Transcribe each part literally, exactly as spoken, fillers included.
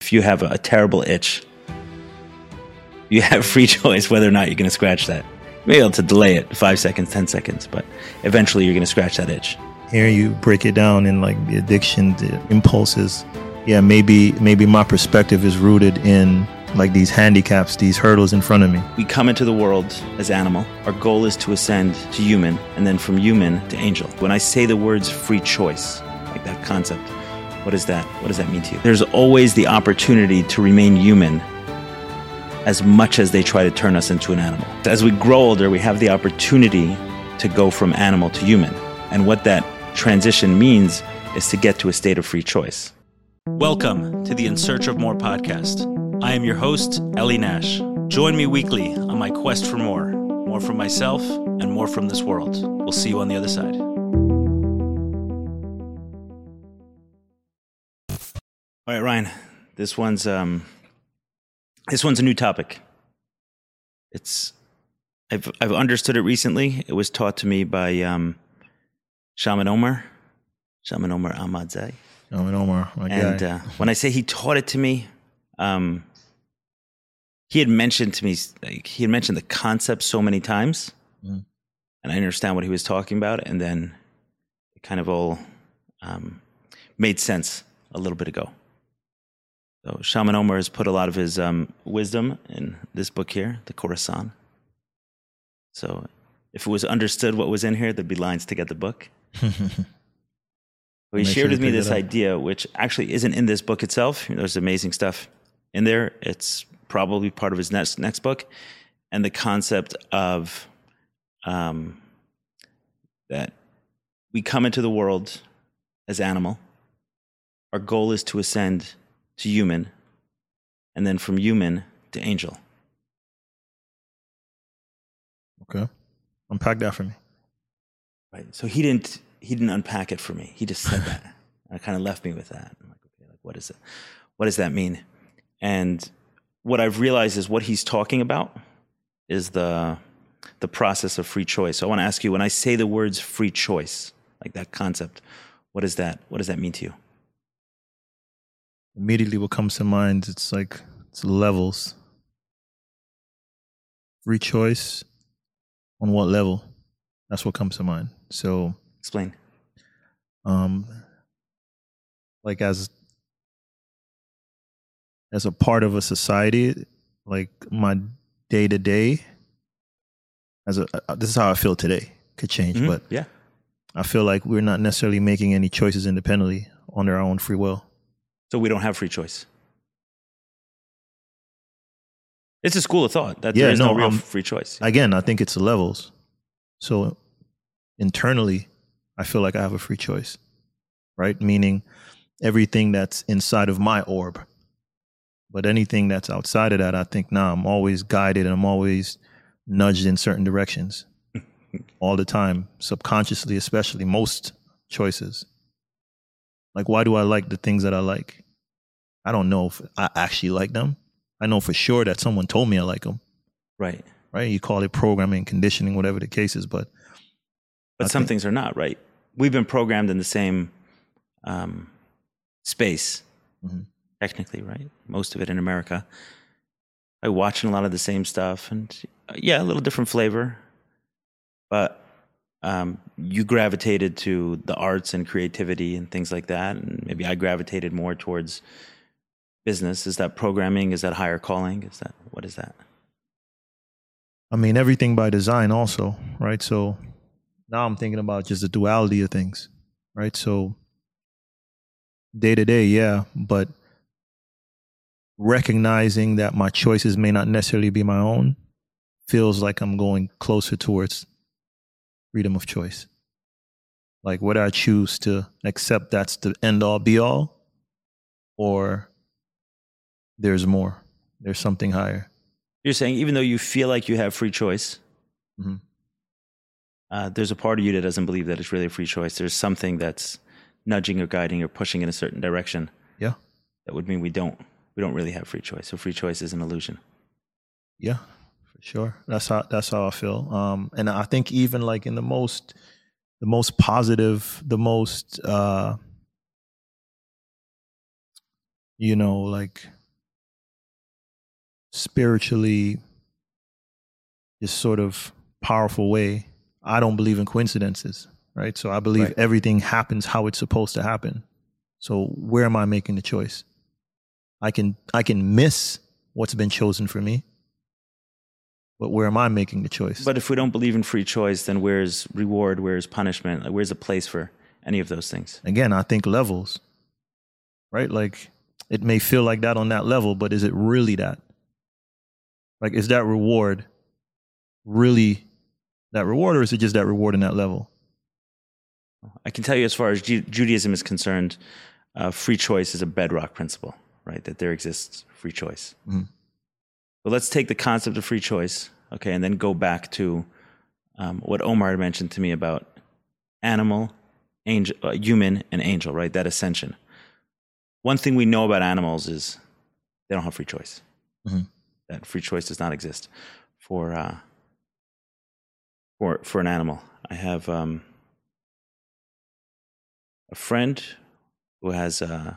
if you have a, a terrible itch, you have free choice whether or not you're going to scratch that. You may be able to delay it five seconds, ten seconds, but eventually you're going to scratch that itch. Hearing you break it down in like the addiction, the impulses, yeah, maybe maybe my perspective is rooted in like these handicaps, these hurdles in front of me. We come into the world as animal. Our goal is to ascend to human, and then from human to angel. When I say the words free choice, like that concept, what is that? What does that mean to you? There's always the opportunity to remain human as much as they try to turn us into an animal. As we grow older, we have the opportunity to go from animal to human. And what that transition means is to get to a state of free choice. Welcome to the In Search of More podcast. I am your host, Ellie Nash. Join me weekly on my quest for more. More from myself and more from this world. We'll see you on the other side. All right, Ryan, this one's um, this one's a new topic. It's I've I've understood it recently. It was taught to me by um, Shaman Omar, Shaman Omar Ahmadzai. Shaman Omar, my and guy. uh, when I say he taught it to me, um, he had mentioned to me like, he had mentioned the concept so many times, mm. and I understand what he was talking about, and then it kind of all um, made sense a little bit ago. So Shaman Omar has put a lot of his um, wisdom in this book here, the Khorasan. So if it was understood what was in here, there'd be lines to get the book. Well, he shared sure with me pick this it up. idea, which actually isn't in this book itself. There's amazing stuff in there. It's probably part of his next next book, and the concept of um, that we come into the world as animal. Our goal is to ascend to human, and then from human to angel. Okay, unpack that for me. Right. So he didn't he didn't unpack it for me. He just said that. And it kind of left me with that. I'm like, okay, like what is it? What does that mean? And what I've realized is what he's talking about is the the process of free choice. So I want to ask you, when I say the words free choice, like that concept, what is that? What does that mean to you? Immediately what comes to mind, it's like it's levels. Free choice on what level? That's what comes to mind. So Explain. um like as as a part of a society, like my day to day as a uh, this is how I feel today. Could change, Mm-hmm. but Yeah. I feel like we're not necessarily making any choices independently on our own free will. So we don't have free choice. It's a school of thought that Yeah, there is no, no, real um, free choice. Again, I think it's the levels. So internally, I feel like I have a free choice, right? Meaning everything that's inside of my orb. But anything that's outside of that, I think, nah, I'm always guided and I'm always nudged in certain directions all the time, subconsciously, especially most choices. Like, why do I like the things that I like? I don't know if I actually like them. I know for sure that someone told me I like them. Right. Right? You call it programming, conditioning, whatever the case is, but But I some think- things are not, right? We've been programmed in the same um, space, mm-hmm. technically, right? Most of it in America. By watching a lot of the same stuff, and uh, yeah, a little different flavor. But um, you gravitated to the arts and creativity and things like that, and maybe I gravitated more towards business. Is that programming? Is that higher calling? Is that, what is that? I mean, everything by design also, right? So now I'm thinking about just the duality of things, right? So day to day, yeah, but recognizing that my choices may not necessarily be my own feels like I'm going closer towards freedom of choice. Like, whether I choose to accept that's the end all be all, or there's more, there's something higher. You're saying even though you feel like you have free choice, Mm-hmm. uh, there's a part of you that doesn't believe that it's really a free choice. There's something that's nudging or guiding or pushing in a certain direction. Yeah. That would mean we don't we don't really have free choice. So free choice is an illusion. Yeah, for sure. That's how that's how I feel. Um, and I think even like in the most the most positive, the most uh, you know, like spiritually, this sort of powerful way, I don't believe in coincidences, right? So I believe Right. everything happens how it's supposed to happen. So where am I making the choice? I can I can miss what's been chosen for me, but where am I making the choice? But if we don't believe in free choice, then where's reward? Where's punishment? Like, where's a place for any of those things? Again, I think levels, right? Like, it may feel like that on that level, but is it really that? Like, is that reward really that reward, or is it just that reward in that level? I can tell you, as far as Ju- Judaism is concerned, uh, free choice is a bedrock principle, right? That there exists free choice. Mhm. But let's take the concept of free choice, okay, and then go back to um, what Omar had mentioned to me about animal, angel, uh, human, and angel, right? That ascension. One thing we know about animals is they don't have free choice. Mhm. That free choice does not exist for uh, for for an animal. I have um, a friend who has uh,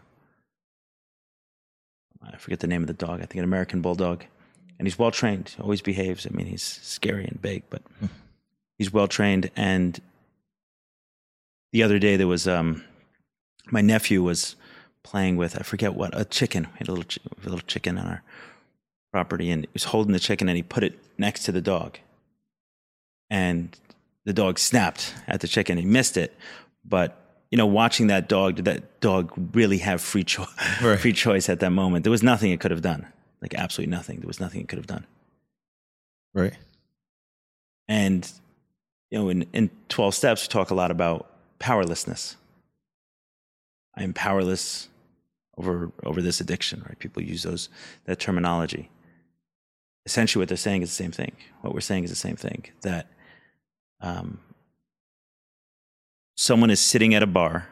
I forget the name of the dog. I think an American bulldog, and he's well trained. Always behaves. I mean, he's scary and big, but he's well trained. And the other day, there was um, my nephew was playing with, I forget what, a chicken. We had a little ch- a little chicken on our property, and he was holding the chicken, and he put it next to the dog, and the dog snapped at the chicken. He missed it, but you know, watching that dog, did that dog really have free choice? Right. Free choice at that moment? There was nothing it could have done. Like, absolutely nothing. There was nothing it could have done. Right. And you know, in, in twelve Steps, we talk a lot about powerlessness. I am powerless over over this addiction, right? People use those that terminology. Essentially, what they're saying is the same thing. What we're saying is the same thing. That um, someone is sitting at a bar.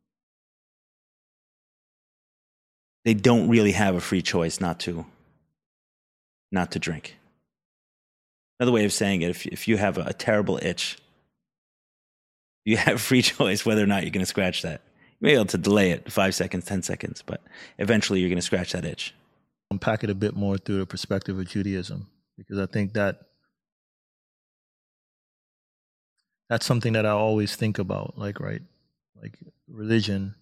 They don't really have a free choice not to not to drink. Another way of saying it: if if you have a, a terrible itch, you have free choice whether or not you're going to scratch that. You may be able to delay it five seconds, ten seconds, but eventually you're going to scratch that itch. Unpack it a bit more through the perspective of Judaism, because I think that that's something that I always think about, like, right, like religion.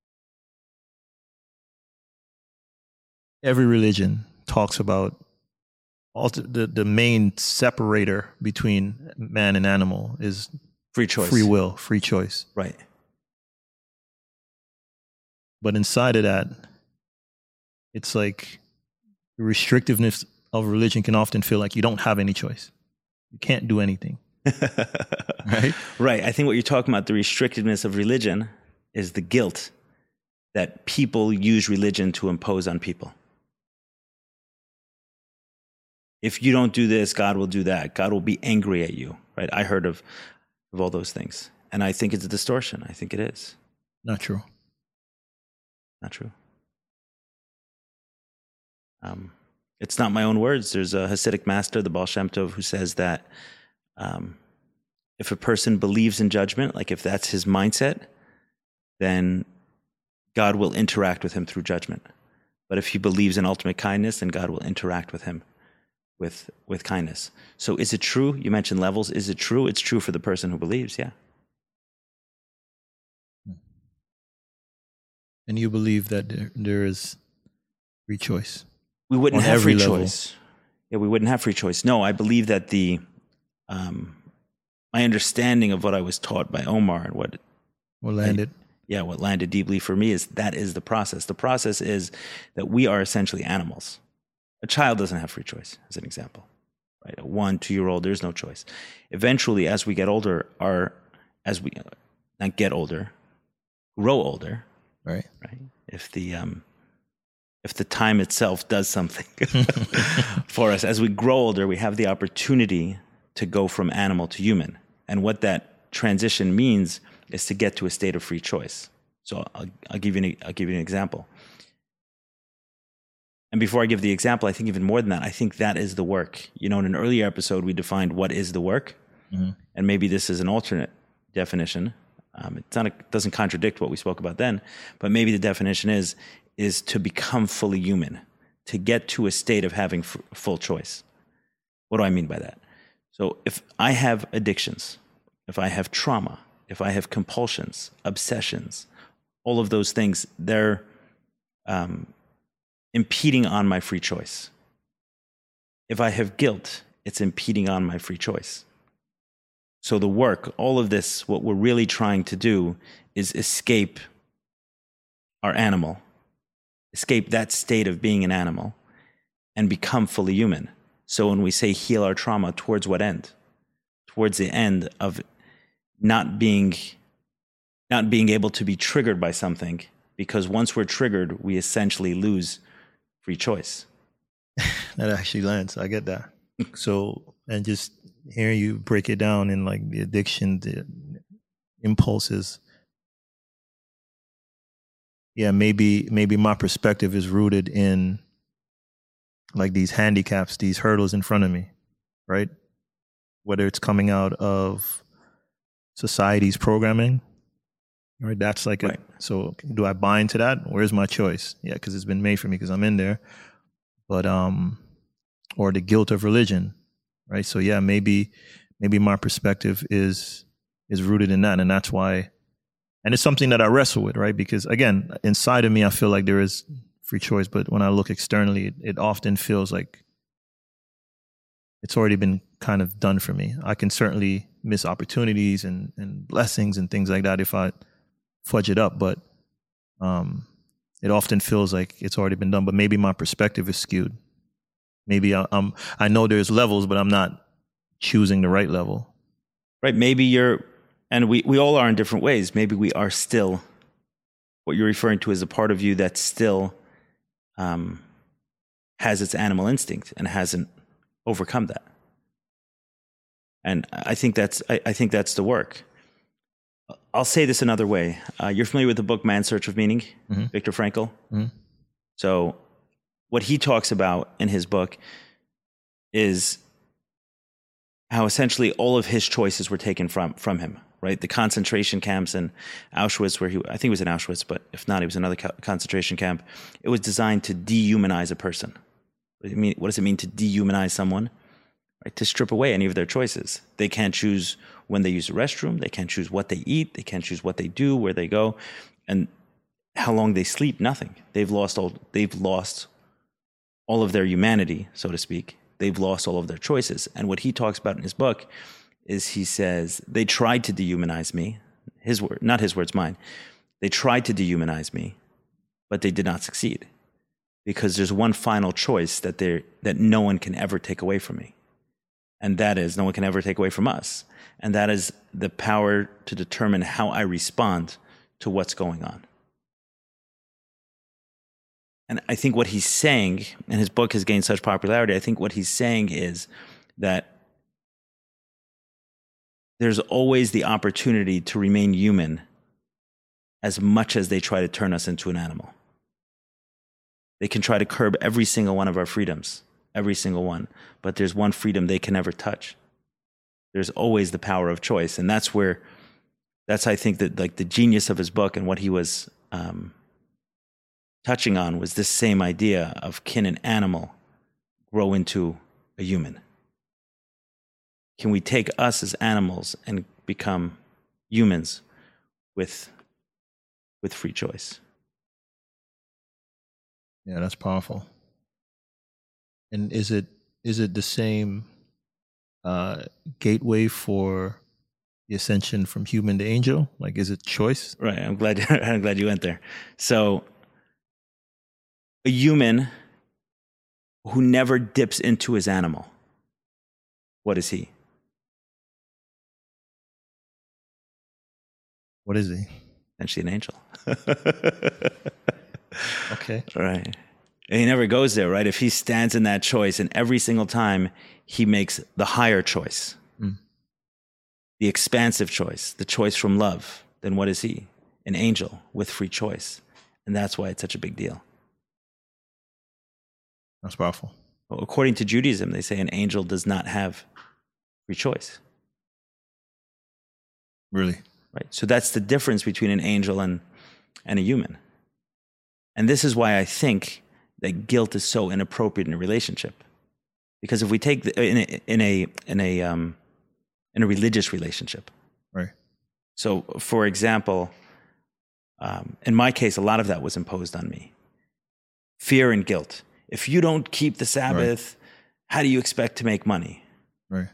Every religion talks about all the, the main separator between man and animal is Free choice. free will, free choice. Right. But inside of that, it's like the restrictiveness of religion can often feel like you don't have any choice. You can't do anything. Right? Right. I think what you're talking about, the restrictiveness of religion, is the guilt that people use religion to impose on people. If you don't do this, God will do that. God will be angry at you. Right? I heard of, of all those things. And I think it's a distortion. I think it is. Not true. Not true. Um, it's not my own words. There's a Hasidic master, the Baal Shem Tov, who says that um, if a person believes in judgment, like if that's his mindset, then God will interact with him through judgment. But if he believes in ultimate kindness, then God will interact with him with with kindness. So is it true? You mentioned levels. Is it true? It's true for the person who believes, yeah. And you believe that there, there is free choice. We wouldn't On have every free level. choice. Yeah, we wouldn't have free choice. No, I believe that the um, my understanding of what I was taught by Omar and what Or landed. yeah, what landed deeply for me is that is the process. The process is that we are essentially animals. A child doesn't have free choice, as an example. Right? A one, two-year-old, there's no choice. Eventually, as we get older, our as we not get older, grow older, Right. right? If the um, if the time itself does something for us, as we grow older, we have the opportunity to go from animal to human. And what that transition means is to get to a state of free choice. So I'll, I'll give you an, I'll give you an example. And before I give the example, I think even more than that, I think that is the work. You know, in an earlier episode, we defined what is the work. Mm-hmm. And maybe this is an alternate definition. Um, it's not a, it doesn't contradict what we spoke about then, but maybe the definition is is to become fully human, to get to a state of having f- full choice. What do I mean by that? So if I have addictions, if I have trauma, if I have compulsions, obsessions, all of those things, they're um, impeding on my free choice. If I have guilt, it's impeding on my free choice. So the work, all of this, what we're really trying to do is escape our animal, escape that state of being an animal, and become fully human. So when we say heal our trauma, towards what end? Towards the end of not being, not being able to be triggered by something, because once we're triggered, we essentially lose free choice. That actually lands. I get that. So, and just hearing you break it down in like the addiction, the impulses. Yeah, maybe maybe my perspective is rooted in like these handicaps, these hurdles in front of me, right? Whether it's coming out of society's programming, right? That's like, right. A, so do I buy into that? Where's my choice? Yeah, because it's been made for me because I'm in there. But, um, or the guilt of religion, right? So yeah, maybe, maybe my perspective is, is rooted in that. And that's why, and it's something that I wrestle with, right? Because again, inside of me, I feel like there is free choice, but when I look externally, it, it often feels like it's already been kind of done for me. I can certainly miss opportunities and, and blessings and things like that if I fudge it up, but um, it often feels like it's already been done. But maybe my perspective is skewed. Maybe I, I'm, I know there's levels, but I'm not choosing the right level. Right. Maybe you're, and we, we all are in different ways. Maybe we are still, what you're referring to is a part of you that still um, has its animal instinct and hasn't overcome that. And I think that's, I, I think that's the work. I'll say this another way. Uh, you're familiar with the book Man's Search of Meaning, mm-hmm. Viktor Frankl? Mm-hmm. So what he talks about in his book is how essentially all of his choices were taken from, from him, right? The concentration camps in Auschwitz, where he, I think it was in Auschwitz, but if not, it was another co- concentration camp. It was designed to dehumanize a person. What does it mean, what does it mean to dehumanize someone? Right? To strip away any of their choices. They can't choose when they use the restroom. They can't choose what they eat. They can't choose what they do, where they go, and how long they sleep. Nothing. They've lost all. They've lost all of their humanity, so to speak. They've lost all of their choices. And what he talks about in his book is he says they tried to dehumanize me. His word, not his words, mine. They tried to dehumanize me, but they did not succeed, because there's one final choice that they that no one can ever take away from me. And that is, no one can ever take away from us. And that is the power to determine how I respond to what's going on. And I think what he's saying, and his book has gained such popularity, I think what he's saying is that there's always the opportunity to remain human as much as they try to turn us into an animal. They can try to curb every single one of our freedoms. Every single one. But there's one freedom they can never touch. There's always the power of choice. And that's where, that's, I think, that like the genius of his book and what he was um, touching on was this same idea of, can an animal grow into a human? Can we take us as animals and become humans with, with free choice? Yeah, that's powerful. And is it is it the same uh, gateway for the ascension from human to angel? Like, is it choice? Right. I'm glad. I'm glad you went there. So, a human who never dips into his animal, what is he? What is he? Essentially, an angel. Okay. Right. And he never goes there, right? If he stands in that choice, and every single time he makes the higher choice, mm. the expansive choice, the choice from love, then what is he? An angel with free choice. And that's why it's such a big deal. That's powerful. Well, according to Judaism, they say an angel does not have free choice. Really? Right. So that's the difference between an angel and, and a human. And this is why I think that guilt is so inappropriate in a relationship. Because if we take the, in a in a in a um, in a religious relationship, right? So, for example, um, in my case, a lot of that was imposed on me. Fear and guilt. If you don't keep the Sabbath, right, how do you expect to make money? Right.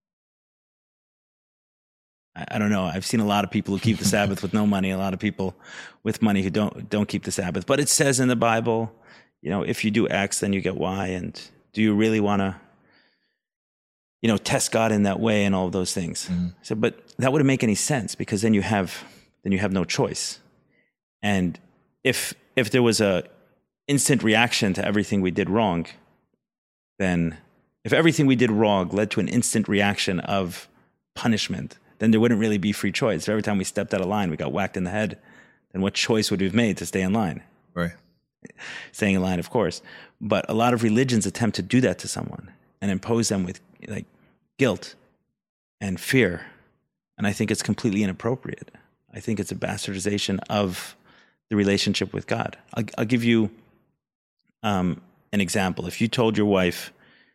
I, I don't know. I've seen a lot of people who keep the Sabbath with no money. A lot of people with money who don't don't keep the Sabbath. But it says in the Bible, you know, if you do X, then you get Y. And do you really want to, you know, test God in that way and all of those things? Mm-hmm. So, but that wouldn't make any sense, because then you have then you have no choice. And if if there was a instant reaction to everything we did wrong, then if everything we did wrong led to an instant reaction of punishment, then there wouldn't really be free choice. If every time we stepped out of line, we got whacked in the head, then what choice would we have made to stay in line? Right. Staying in line, of course. But a lot of religions attempt to do that to someone and impose them with like guilt and fear. And I think it's completely inappropriate. I think it's a bastardization of the relationship with God. I'll, I'll give you um, an example. If you told your wife,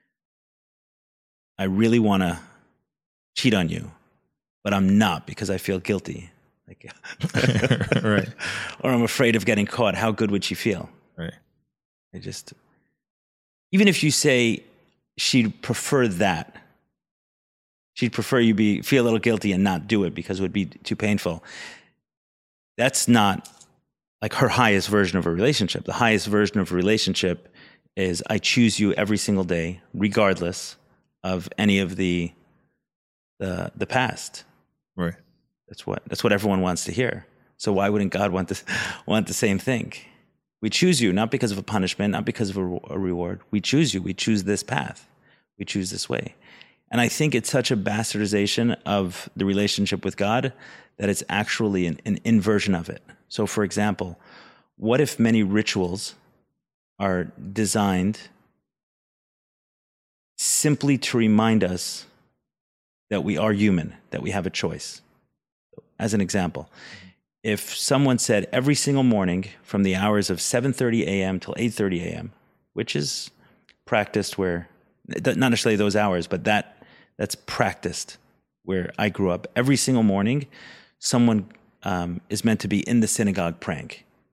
I really want to cheat on you, but I'm not because I feel guilty. Like, right. Or I'm afraid of getting caught. How good would she feel? Right. I just, even if you say she'd prefer that, she'd prefer you be feel a little guilty and not do it because it would be too painful. That's not like her highest version of a relationship. The highest version of a relationship is I choose you every single day, regardless of any of the the the past. Right. That's what that's what everyone wants to hear. So why wouldn't God want this want the same thing? We choose you not because of a punishment, not because of a, a reward. We choose you. We choose this path. We choose this way. And I think it's such a bastardization of the relationship with God that it's actually an, an inversion of it. So, for example, what if many rituals are designed simply to remind us that we are human, that we have a choice? As an example, if someone said every single morning from the hours of seven thirty a.m. till eight thirty a.m., which is practiced where, not necessarily those hours, but that that's practiced where I grew up, every single morning, someone um, is meant to be in the synagogue praying.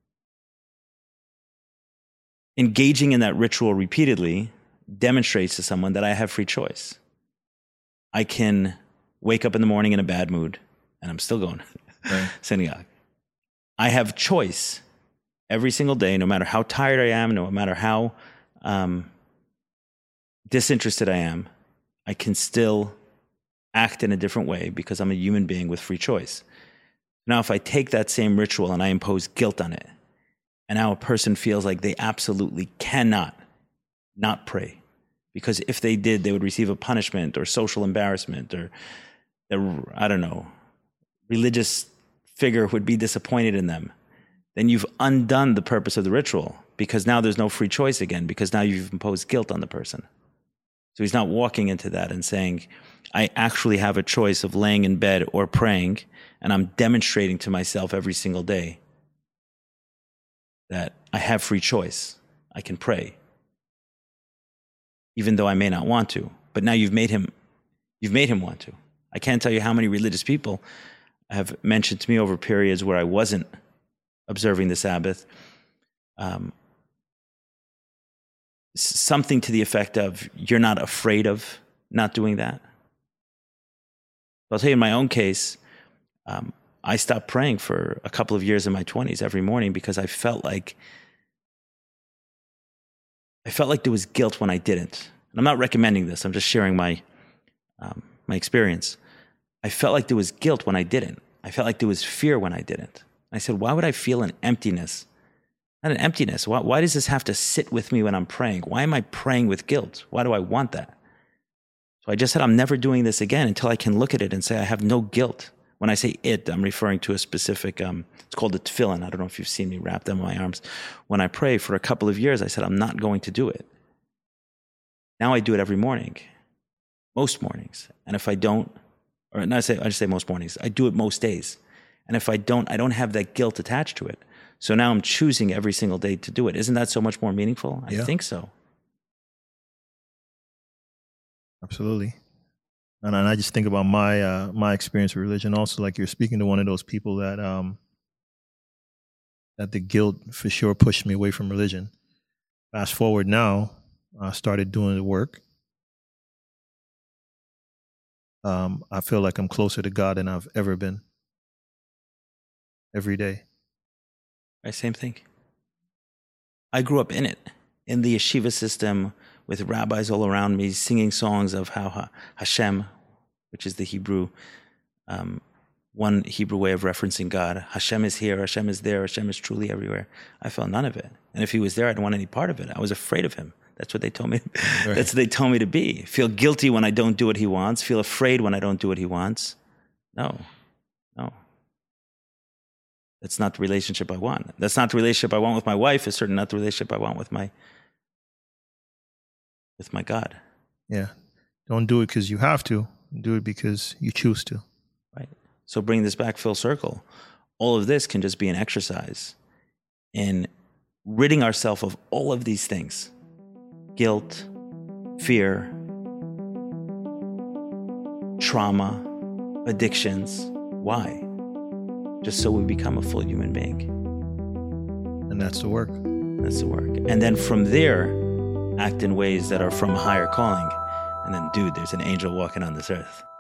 Engaging in that ritual repeatedly demonstrates to someone that I have free choice. I can wake up in the morning in a bad mood, and I'm still going right. synagogue. I have choice every single day, no matter how tired I am, no matter how um, disinterested I am, I can still act in a different way because I'm a human being with free choice. Now, if I take that same ritual and I impose guilt on it, and now a person feels like they absolutely cannot not pray, because if they did, they would receive a punishment or social embarrassment, or, I don't know, religious figure would be disappointed in them, then you've undone the purpose of the ritual, because now there's no free choice again, because now you've imposed guilt on the person. So he's not walking into that and saying, I actually have a choice of laying in bed or praying, and I'm demonstrating to myself every single day that I have free choice. I can pray, even though I may not want to. But now you've made him, you've made him want to. I can't tell you how many religious people have mentioned to me over periods where I wasn't observing the Sabbath, um, something to the effect of, you're not afraid of not doing that. I'll tell you, in my own case, um, I stopped praying for a couple of years in my twenties every morning because I felt like I felt like there was guilt when I didn't. And I'm not recommending this. I'm just sharing my um, my experience. I felt like there was guilt when I didn't. I felt like there was fear when I didn't. I said, why would I feel an emptiness? Not an emptiness. Why, why does this have to sit with me when I'm praying? Why am I praying with guilt? Why do I want that? So I just said, I'm never doing this again until I can look at it and say, I have no guilt. When I say it, I'm referring to a specific, um, it's called the tefillin. I don't know if you've seen me wrap them in my arms. When I pray for a couple of years, I said, I'm not going to do it. Now I do it every morning, most mornings. And if I don't, or not I say, I just say most mornings, I do it most days. And if I don't, I don't have that guilt attached to it. So now I'm choosing every single day to do it. Isn't that so much more meaningful? I Yeah. think so. Absolutely. And, and I just think about my uh, my experience with religion. Also, like you're speaking to one of those people that um, that the guilt for sure pushed me away from religion. Fast forward now, I started doing the work. Um, I feel like I'm closer to God than I've ever been. Every day. Right, same thing. I grew up in it, in the yeshiva system, with rabbis all around me singing songs of how Ha- Hashem, which is the Hebrew, um, one Hebrew way of referencing God. Hashem is here, Hashem is there, Hashem is truly everywhere. I felt none of it. And if he was there, I didn't want any part of it. I was afraid of him. That's what they told me. Right. That's what they told me to be. Feel guilty when I don't do what he wants. Feel afraid when I don't do what he wants. No, no. That's not the relationship I want. That's not the relationship I want with my wife. It's certainly not the relationship I want with my with my God. Yeah. Don't do it because you have to. Do it because you choose to. Right. So bring this back full circle. All of this can just be an exercise in ridding ourselves of all of these things. Guilt, fear, trauma, addictions. Why? Just so we become a full human being. And that's the work. That's the work. And then from there, act in ways that are from a higher calling. And then, dude, there's an angel walking on this earth.